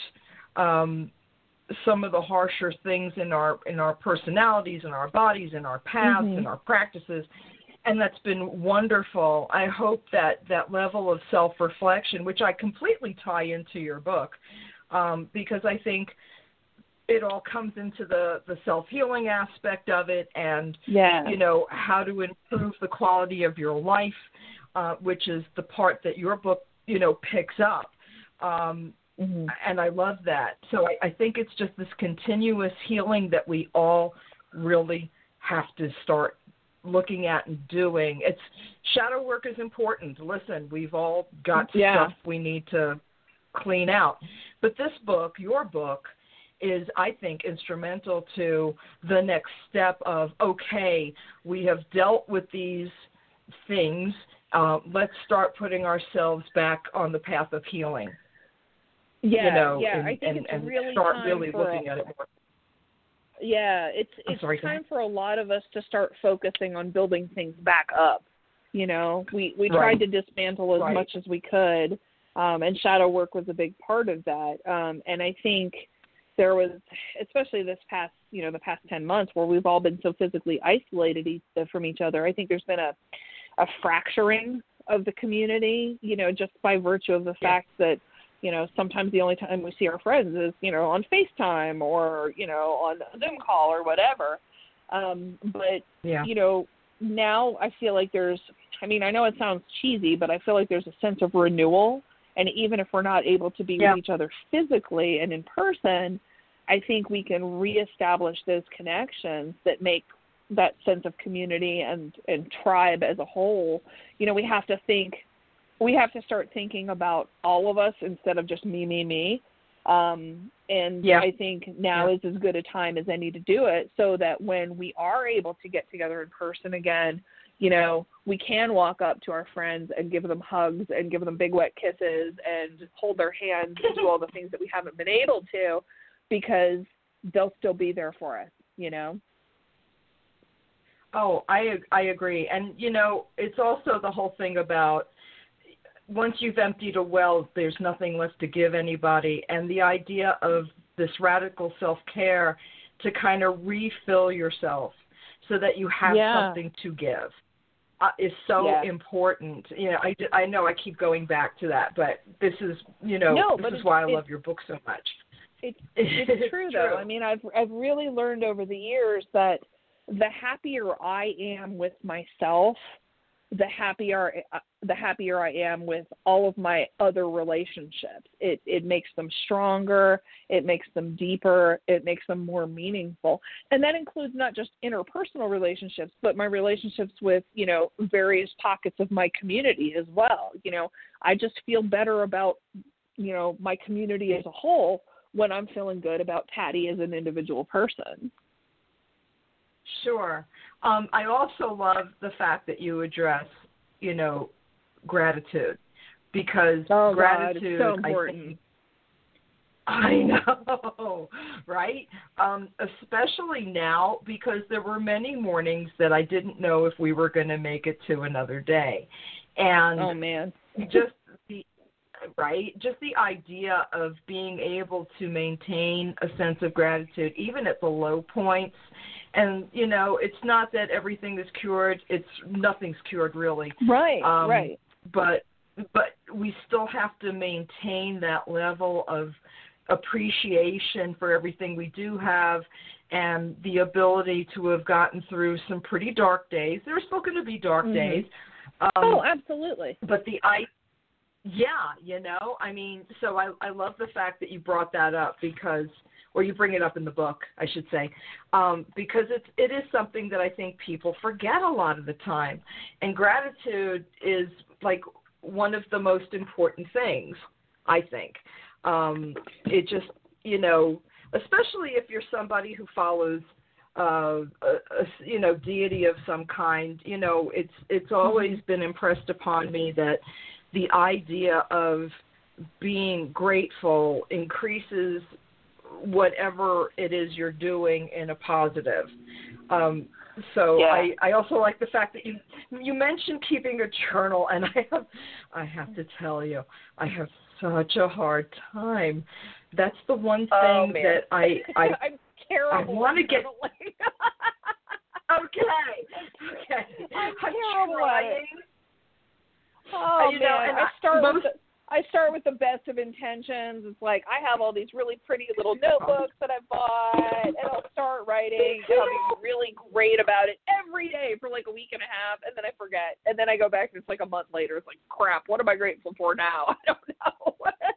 some of the harsher things in our personalities, in our bodies, in our paths, in our practices, and that's been wonderful. I hope that level of self-reflection, which I completely tie into your book, because I think it all comes into the self-healing aspect of it and, how to improve the quality of your life, which is the part that your book, picks up. And I love that. So I think it's just this continuous healing that we all really have to start looking at and doing. Shadow work is important. Listen, we've all got stuff we need to clean out. But this book, your book, is, I think, instrumental to the next step of, okay, we have dealt with these things. Let's start putting ourselves back on the path of healing. I think it's really start time really for looking at it more. Yeah, it's time for a lot of us to start focusing on building things back up. We tried to dismantle as much as we could, and shadow work was a big part of that. And I think there was, especially the past 10 months where we've all been so physically isolated from each other, I think there's been a fracturing of the community, just by virtue of the fact that, sometimes the only time we see our friends is, on FaceTime or, on a Zoom call or whatever. But now I feel like I know it sounds cheesy, but I feel like there's a sense of renewal. And even if we're not able to be with each other physically and in person, I think we can reestablish those connections that make that sense of community and tribe as a whole. We have to start thinking about all of us instead of just me. I think now is as good a time as any to do it so that when we are able to get together in person again, we can walk up to our friends and give them hugs and give them big wet kisses and hold their hands and do all the things that we haven't been able to because they'll still be there for us, Oh, I agree. And, it's also the whole thing about once you've emptied a well, there's nothing left to give anybody. And the idea of this radical self-care to kind of refill yourself so that you have something to give is so important. I know I keep going back to that, but this is, this is why I love your book so much. It's true though. I mean, I've really learned over the years that the happier I am with myself, the happier I am with all of my other relationships. It makes them stronger, it makes them deeper, it makes them more meaningful. And that includes not just interpersonal relationships, but my relationships with, various pockets of my community as well. I just feel better about, my community as a whole when I'm feeling good about Patty as an individual person. Sure. I also love the fact that you address, gratitude, because gratitude, God, it's so important. I know, right? Especially now, because there were many mornings that I didn't know if we were going to make it to another day. And oh man, just the idea of being able to maintain a sense of gratitude, even at the low points. And, it's not that everything is cured. Nothing's cured, really. Right, right. But we still have to maintain that level of appreciation for everything we do have and the ability to have gotten through some pretty dark days. There are still going to be dark days. Oh, absolutely. But so I love the fact that you brought that up or you bring it up in the book, I should say, because it is something that I think people forget a lot of the time. And gratitude is like one of the most important things, I think. It just, especially if you're somebody who follows a deity of some kind, it's always been impressed upon me that the idea of being grateful increases whatever it is you're doing in a positive. I also like the fact that you mentioned keeping a journal, and I have to tell you, I have such a hard time. That's the one thing that I I'm terrible. I want to get. Okay. I'm terrible at it. Oh man, I start with the best of intentions. It's like I have all these really pretty little notebooks that I bought, and I'll start writing, and I'll be really great about it every day for like a week and a half, and then I forget. And then I go back, and it's like a month later. It's like, crap, what am I grateful for now? I don't know.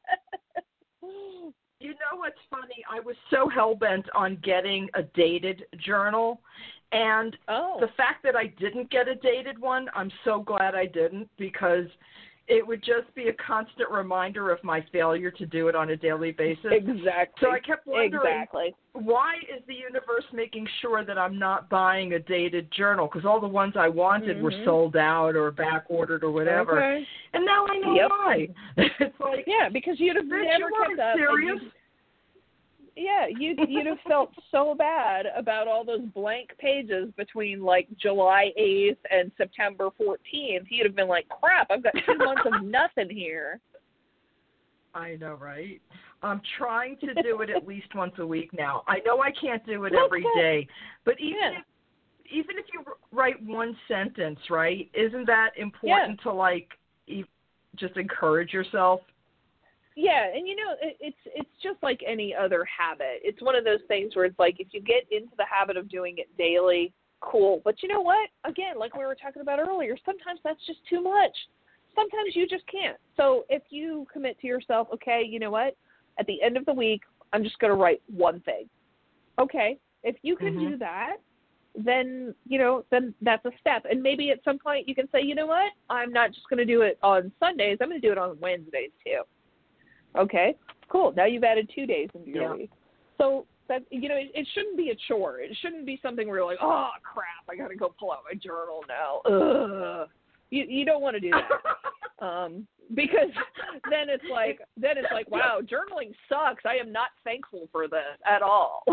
You know what's funny? I was so hell-bent on getting a dated journal, and the fact that I didn't get a dated one, I'm so glad I didn't, because it would just be a constant reminder of my failure to do it on a daily basis. Exactly. So I kept wondering, why is the universe making sure that I'm not buying a dated journal? Because all the ones I wanted were sold out or back ordered or whatever. Okay. And now I know why. It's like, because you'd have never kept up. Serious? You'd have felt so bad about all those blank pages between like July 8th and September 14th. You'd have been like, crap, I've got 2 months of nothing here. I know, right? I'm trying to do it at least once a week now. I know I can't do it every day, but even if you write one sentence, right, isn't that important to like just encourage yourself? Yeah, and it's just like any other habit. It's one of those things where it's like if you get into the habit of doing it daily, cool. But you know what? Again, like we were talking about earlier, sometimes that's just too much. Sometimes you just can't. So if you commit to yourself, okay, you know what? At the end of the week, I'm just going to write one thing. Okay, if you can do that, then, then that's a step. And maybe at some point you can say, you know what? I'm not just going to do it on Sundays. I'm going to do it on Wednesdays too. Okay, cool. Now you've added 2 days into your week. So that it shouldn't be a chore. It shouldn't be something where you're like, oh crap, I gotta go pull out my journal now. Ugh. You don't want to do that. Because then it's like, wow, journaling sucks. I am not thankful for this at all.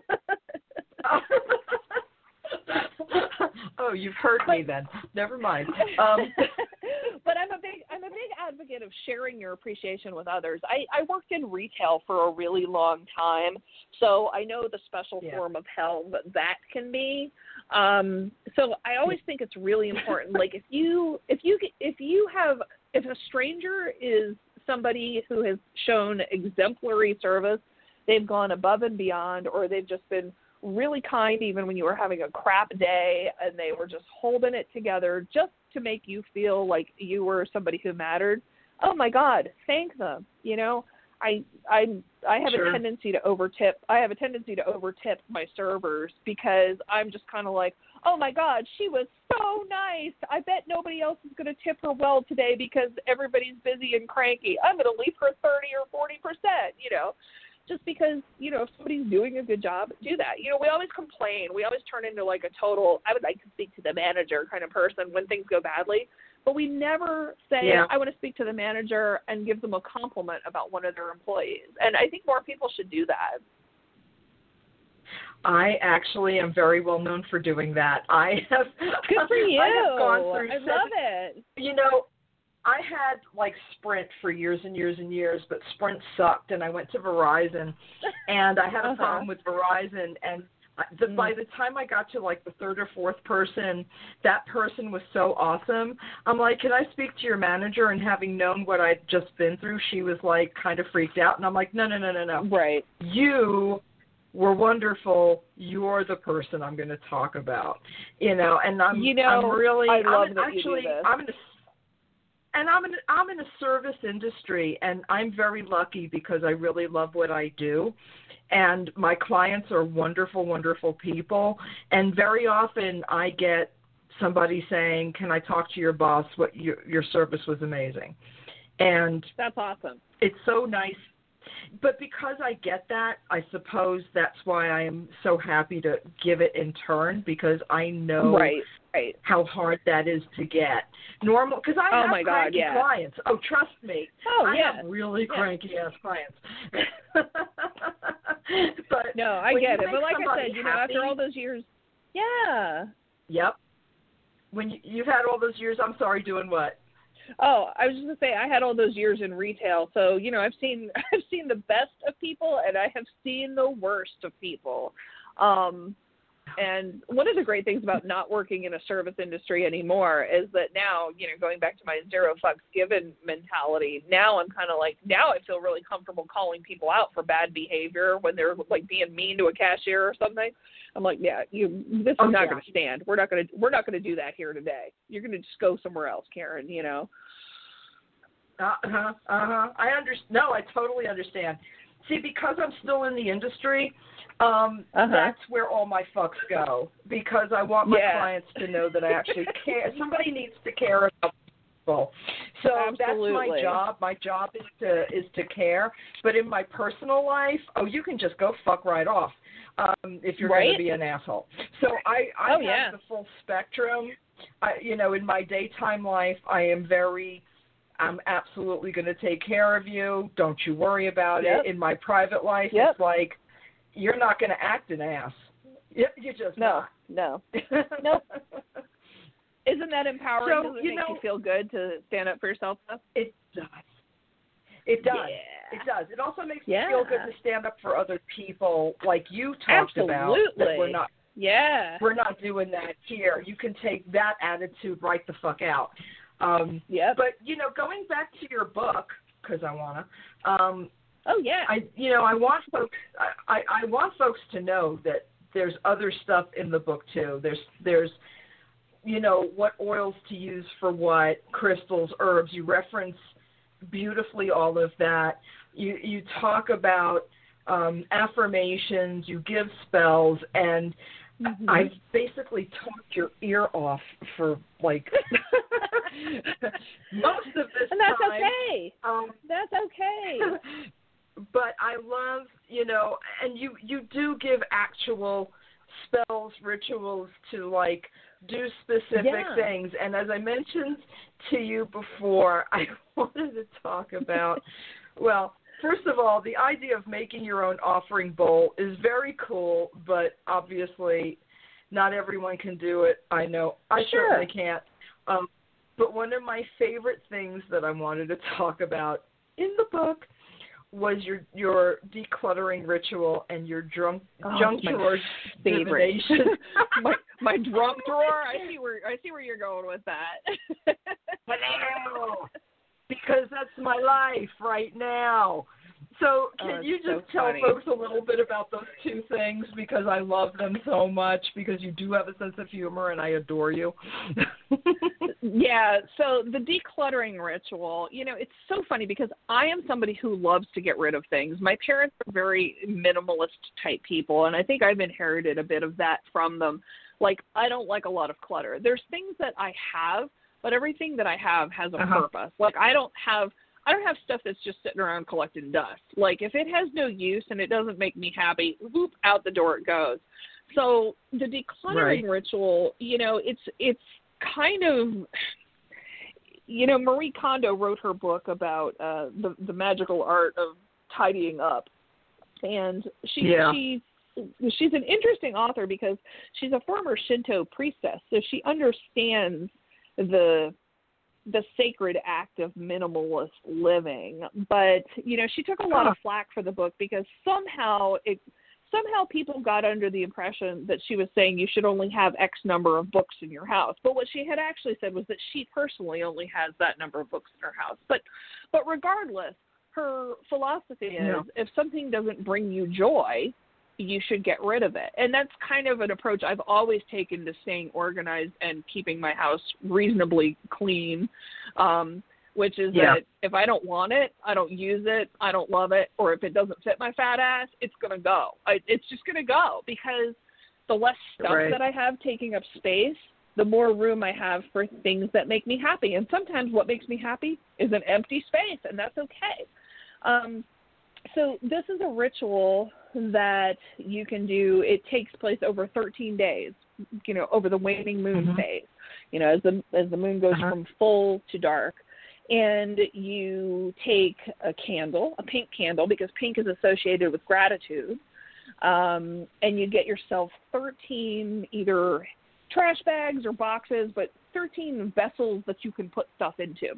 Oh, you've heard me then. Never mind. But I'm a big advocate of sharing your appreciation with others. I worked in retail for a really long time, so I know the special form of hell that can be. So I always think it's really important. Like if a stranger is somebody who has shown exemplary service, they've gone above and beyond, or they've just been really kind even when you were having a crap day, and they were just holding it together just to make you feel like you were somebody who mattered. Oh my God, thank them. You know, I have Sure. a tendency to overtip. I have a tendency to overtip my servers because I'm just kind of like, oh my God, she was so nice. I bet nobody else is going to tip her well today because everybody's busy and cranky. I'm going to leave her 30 or 40%, you know, just because, you know, if somebody's doing a good job, do that. You know, we always complain. We always turn into like a total, I would like to speak to the manager kind of person when things go badly. But we never say, I want to speak to the manager and give them a compliment about one of their employees. And I think more people should do that. I actually am very well known for doing that. Good for you. I have gone through I love it. You know, I had like Sprint for years and years and years, but Sprint sucked, and I went to Verizon, and I had a problem with Verizon, and by the time I got to like the third or fourth person, that person was so awesome. I'm like, can I speak to your manager? And having known what I'd just been through, she was like kind of freaked out, and I'm like, no. Right. You were wonderful. You're the person I'm going to talk about, you know. And I'm really, I love that you do this. I'm in a service industry, and I'm very lucky because I really love what I do. And my clients are wonderful, wonderful people. And very often I get somebody saying, can I talk to your boss? What your service was amazing. And that's awesome. It's so nice. But because I get that, I suppose that's why I am so happy to give it in turn, because I know how hard that is to get. Normal, because I have cranky clients. Oh, trust me. I have really cranky-ass clients. But no, I get it. But like I said, you know, after all those years, Yep. When you've had all those years, I'm sorry, doing what? Oh, I was just going to say, I had all those years in retail, so, you know, I've seen the best of people, and I have seen the worst of people. And one of the great things about not working in a service industry anymore is that now, you know, going back to my zero fucks given mentality, now I'm kind of like, now I feel really comfortable calling people out for bad behavior when they're like being mean to a cashier or something. I'm like, this is not going to stand. We're not going to do that here today. You're going to just go somewhere else, Karen, you know. I totally understand. See, because I'm still in the industry, that's where all my fucks go, because I want my clients to know that I actually care. Somebody needs to care about people. So that's my job. My job is to care. But in my personal life, you can just go fuck right off if you're going to be an asshole. So I have the full spectrum. In my daytime life, I'm absolutely going to take care of you. Don't you worry about it. In my private life, it's like, you're not going to act an ass. You just no. Nope. Isn't that empowering? Does it make you feel good to stand up for yourself, though? It does. It does. Yeah. It does. It also makes me feel good to stand up for other people, like you talked about. That we're not. Yeah. We're not doing that here. You can take that attitude right the fuck out. But going back to your book, because I wanna. I want folks. I want folks to know that there's other stuff in the book too. There's what oils to use for what, crystals, herbs. You reference beautifully all of that. You talk about affirmations. You give spells, and I've basically talked your ear off for like most of this and that's time. Okay. That's okay. But I love, and you do give actual spells, rituals to like do specific things. And as I mentioned to you before, I wanted to talk about, well, first of all, the idea of making your own offering bowl is very cool, but obviously not everyone can do it. I know. I certainly can't. But one of my favorite things that I wanted to talk about in the book was your decluttering ritual and your junk drawer divination. my drunk drawer. I see where you're going with that. Because that's my life right now. So can you just tell folks a little bit about those two things, because I love them so much, because you do have a sense of humor and I adore you. Yeah, so the decluttering ritual, it's so funny because I am somebody who loves to get rid of things. My parents are very minimalist type people, and I think I've inherited a bit of that from them. Like, I don't like a lot of clutter. There's things that I have, but everything that I have has a purpose. Like, I don't have stuff that's just sitting around collecting dust. Like, if it has no use and it doesn't make me happy, whoop, out the door it goes. So the decluttering ritual, it's kind of, Marie Kondo wrote her book about the magical art of tidying up. And she's an interesting author because she's a former Shinto priestess, so she understands the sacred act of minimalist living. But, she took a lot of flack for the book because somehow people got under the impression that she was saying you should only have X number of books in your house. But what she had actually said was that she personally only has that number of books in her house. But regardless, her philosophy is if something doesn't bring you joy, you should get rid of it. And that's kind of an approach I've always taken to staying organized and keeping my house reasonably clean, which is that if I don't want it, I don't use it, I don't love it, or if it doesn't fit my fat ass, it's going to go. It's just going to go, because the less stuff that I have taking up space, the more room I have for things that make me happy. And sometimes what makes me happy is an empty space, and that's okay. So this is a ritual that you can do. It takes place over 13 days, over the waning moon phase, as the moon goes from full to dark. And you take a candle, a pink candle, because pink is associated with gratitude, and you get yourself 13 either trash bags or boxes, but 13 vessels that you can put stuff into.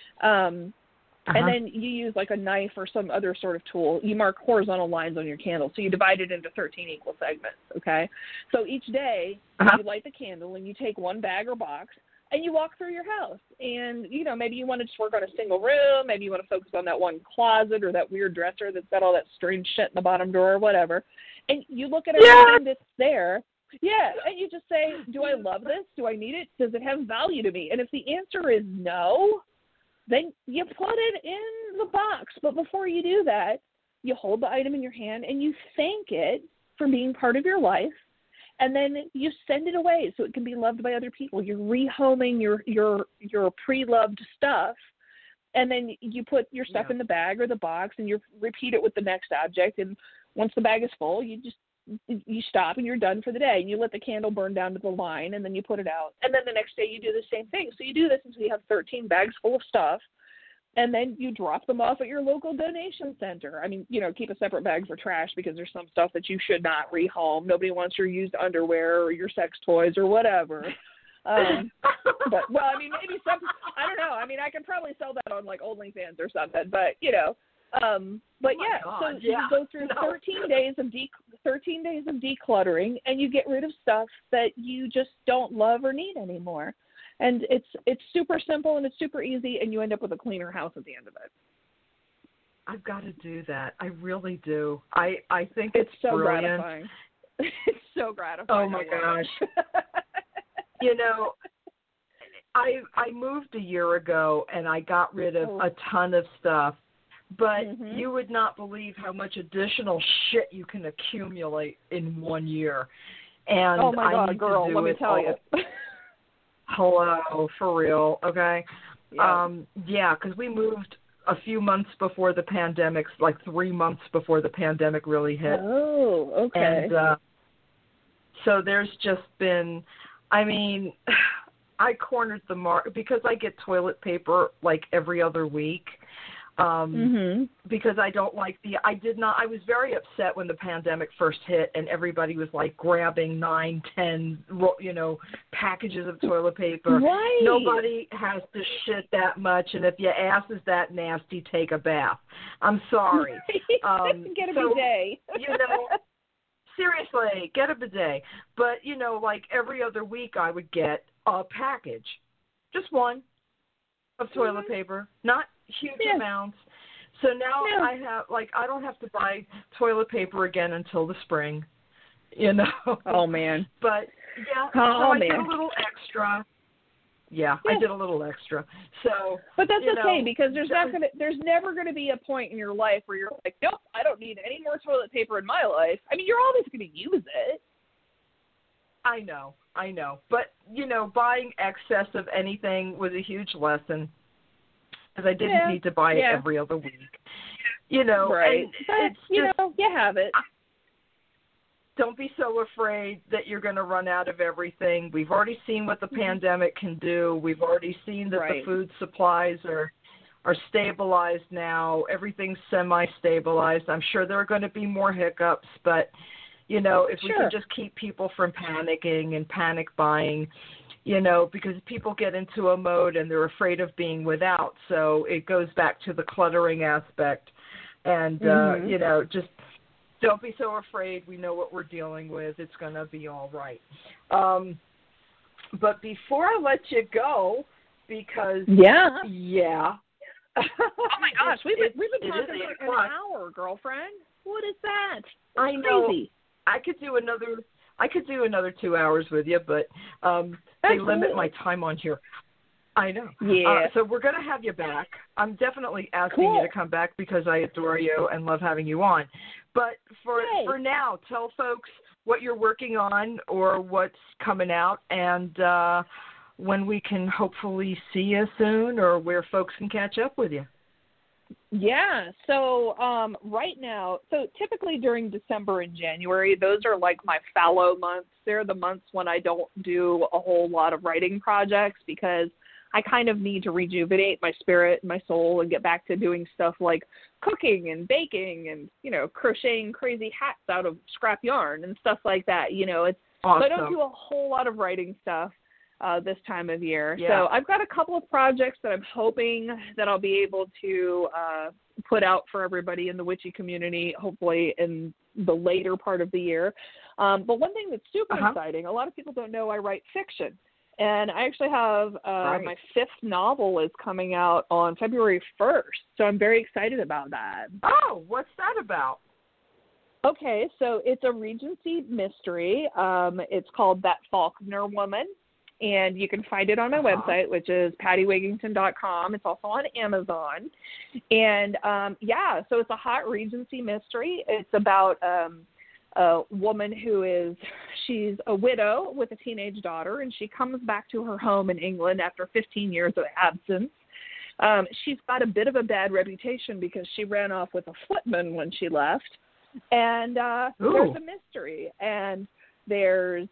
And then you use like a knife or some other sort of tool. You mark horizontal lines on your candle. So you divide it into 13 equal segments, okay? So each day you light the candle and you take one bag or box and you walk through your house. And, maybe you want to just work on a single room. Maybe you want to focus on that one closet or that weird dresser that's got all that strange shit in the bottom drawer or whatever. And you look at everything that's there. Yeah, and you just say, do I love this? Do I need it? Does it have value to me? And if the answer is no, then you put it in the box. But before you do that, you hold the item in your hand and you thank it for being part of your life. And then you send it away so it can be loved by other people. You're rehoming your pre-loved stuff. And then you put your stuff in the bag or the box and you repeat it with the next object. And once the bag is full, you stop and you're done for the day. And you let the candle burn down to the line and then you put it out. And then the next day you do the same thing. So you do this until you have 13 bags full of stuff. And then you drop them off at your local donation center. I mean, keep a separate bag for trash because there's some stuff that you should not rehome. Nobody wants your used underwear or your sex toys or whatever. But, maybe some, I don't know. I mean, I could probably sell that on like OnlyFans or something, but you go through 13 days of decluttering and you get rid of stuff that you just don't love or need anymore. And it's super simple and it's super easy, and you end up with a cleaner house at the end of it. I've got to do that. I really do. I think it's so brilliant. Gratifying. It's so gratifying. Oh my gosh. I moved a year ago and I got rid of a ton of stuff, but you would not believe how much additional shit you can accumulate in 1 year. And oh my God, girl, let me tell you. Hello, for real, okay? Yeah, because we moved a few months before the pandemic, like 3 months before the pandemic really hit. Oh, okay. And so there's just been, I cornered the market because I get toilet paper like every other week. Because I don't like I was very upset when the pandemic first hit and everybody was like grabbing 9, 10, packages of toilet paper. Right. Nobody has to shit that much, and if your ass is that nasty, take a bath. I'm sorry. Get a bidet. Seriously, get a bidet. But, like every other week I would get a package, just one, of toilet paper, not huge amounts. So now I have, I don't have to buy toilet paper again until the spring, Oh, man. But, yeah, so I did a little extra. Yeah, I did a little extra. So, but that's okay, because there's never going to be a point in your life where you're like, nope, I don't need any more toilet paper in my life. I mean, you're always going to use it. I know. But, buying excess of anything was a huge lesson, because I didn't need to buy it every other week. Right. And but, you have it. Don't be so afraid that you're going to run out of everything. We've already seen what the pandemic can do. We've already seen that the food supplies are stabilized now. Everything's semi-stabilized. I'm sure there are going to be more hiccups, but, if we can just keep people from panicking and panic buying, because people get into a mode and they're afraid of being without. So it goes back to the cluttering aspect. And, just don't be so afraid. We know what we're dealing with. It's going to be all right. But before I let you go, because oh my gosh, we've been talking for an hour, girlfriend. What is that? I know. Crazy. I could do another 2 hours with you, but they limit my time on here. I know. Yeah. So we're going to have you back. I'm definitely asking you to come back because I adore you and love having you on. But for now, tell folks what you're working on or what's coming out, and when we can hopefully see you soon, or where folks can catch up with you. Yeah, so right now, so typically during December and January, those are like my fallow months. They're the months when I don't do a whole lot of writing projects, because I kind of need to rejuvenate my spirit and my soul and get back to doing stuff like cooking and baking and, crocheting crazy hats out of scrap yarn and stuff like that. It's awesome. So I don't do a whole lot of writing stuff this time of year. Yeah. So I've got a couple of projects that I'm hoping that I'll be able to put out for everybody in the witchy community, hopefully in the later part of the year. But one thing that's super exciting, a lot of people don't know I write fiction. And I actually have my 5th novel is coming out on February 1st. So I'm very excited about that. Oh, what's that about? Okay, so it's a Regency mystery. It's called That Faulkner Woman. And you can find it on my website, which is pattywigington.com. It's also on Amazon. And, so it's a hot Regency mystery. It's about a woman she's a widow with a teenage daughter, and she comes back to her home in England after 15 years of absence. She's got a bit of a bad reputation because she ran off with a footman when she left. And there's a mystery. And there's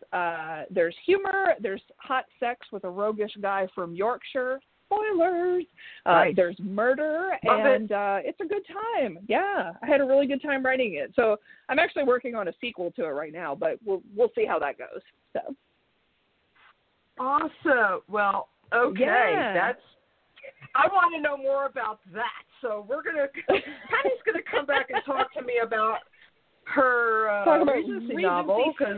humor, there's hot sex with a roguish guy from Yorkshire. Spoilers. There's murder, it's a good time. Yeah, I had a really good time writing it. So I'm actually working on a sequel to it right now, but we'll see how that goes. So. Awesome. Well, okay, I want to know more about that. So Patty's gonna come back and talk to me about her Regency novel, because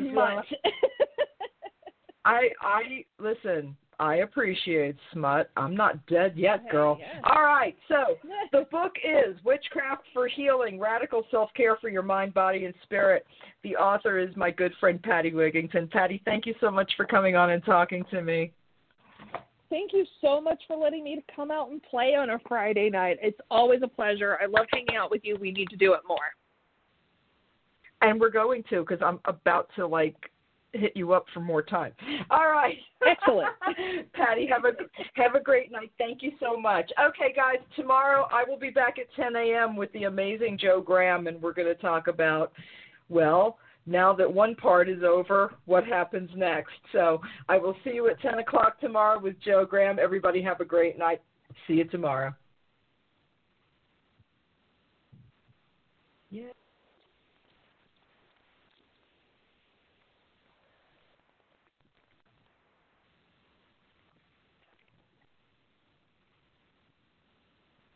listen. I appreciate smut. I'm not dead yet, girl. Yeah. All right, so the book is Witchcraft for Healing, Radical Self-Care for Your Mind, Body, and Spirit. The author is my good friend, Patty Wigington. Patty, thank you so much for coming on and talking to me. Thank you so much for letting me come out and play on a Friday night. It's always a pleasure. I love hanging out with you. We need to do it more. And we're going to, because I'm about to, hit you up for more time. All right. Excellent. Patty, have a great night. Thank you so much. Okay, guys, tomorrow I will be back at 10 a.m. with the amazing Joe Graham, and we're going to talk about, now that one part is over, what happens next. So I will see you at 10 o'clock tomorrow with Joe Graham. Everybody have a great night. See you tomorrow. Yeah.